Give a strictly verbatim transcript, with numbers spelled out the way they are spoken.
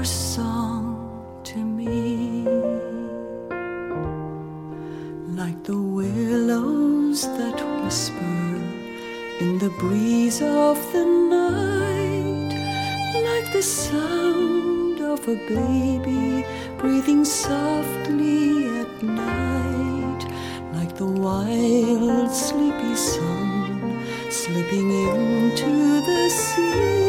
song to me, like the willows that whisper in the breeze of the night, like the sound of a baby breathing softly at night, like the wild sleepy sun slipping into the sea.